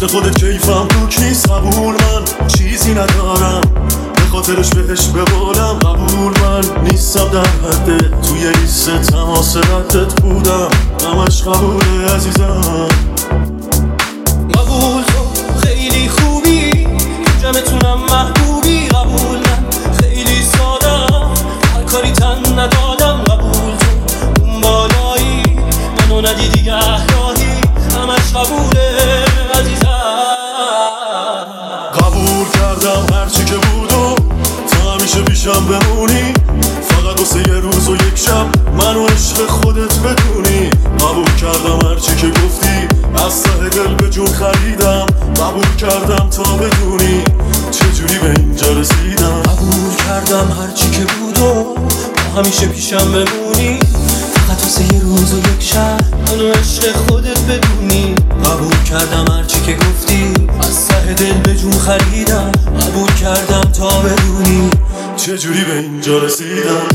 مثل خودت کیفم دوک نیست قبول من چیزی ندارم به خاطرش بهش ببالم قبول من نیستم در حد توی لیست تماس ردت بودم همش قبوله عزیزم قبول تو خیلی خوبی جمعتونم محبوبی قبول من خیلی سادم هر کاری تن ندادم قبول تو اون بالایی منو ندیدی احراهی همش قبوله عزیزم قبول کردم هرچی که بود و تو همیشه پیشم بمونی فقط واسه یه روز و یک شب منو عشق خودت بدونی قبول کردم هرچی که گفتی از ته دل به جون خریدم قبول کردم تا بدونی چجوری به اینجا رسیدم قبول کردم هرچی که بود و همیشه پیشم بمونی فقط واسه یه روز و یک شب منو عشق خودت بدونی قبول کردم هرچی که گفتی از ته دل به جون خریدم قبول کردم تا بدونی چجوری به اینجا رسیدم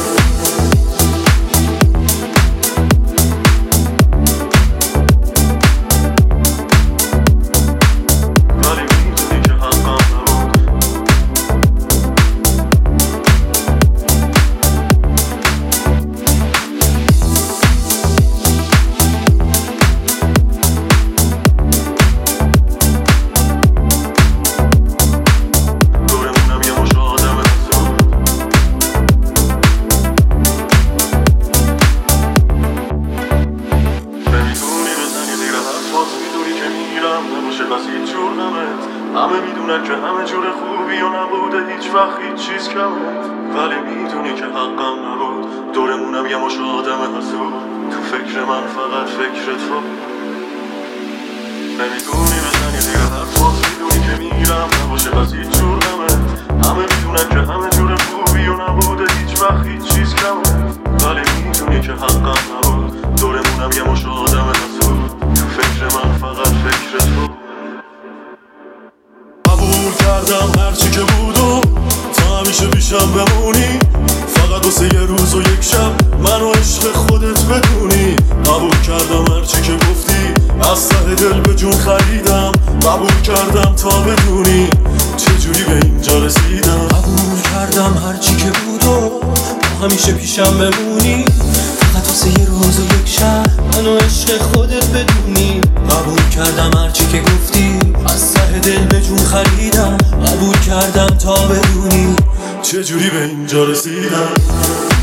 همه میدونن که همه جور خوبی و نبوده هیچ وقت هیچ چیز کمه ولی میدونی که حقم نبود دورمونم یه مش آدم حسود تو فکر من فقط فکر تو نمیتونی بزنی زیر حرفات میدونی که میرم نباشه بس هیچ جور غمه همه میدونن که همه جور خوبی و نبوده هیچ وقت هیچ چیز کمه ولی میدونی که حقم نبود دورمونم یه مش آدم حسود تو فکر من فقط فکر تو قبول کردم هرچی که بود و تا همیشه پیشم بمونی فقط واسه یه روز و یک شب منو عشق خودت بدونی قبول کردم هرچی که گفتی از ته دل به جون خریدم قبول کردم تا بدونی چجوری به اینجا رسیدم قبول کردم هرچی که بود و همیشه پیشم بمونی فقط واسه یه روز و یک شب منو عشق خودت بدونی قبول کردم هرچی که گفتی از ته دل به جون خریدم قبول کردم تا بدونی چجوری به اینجا رسیدم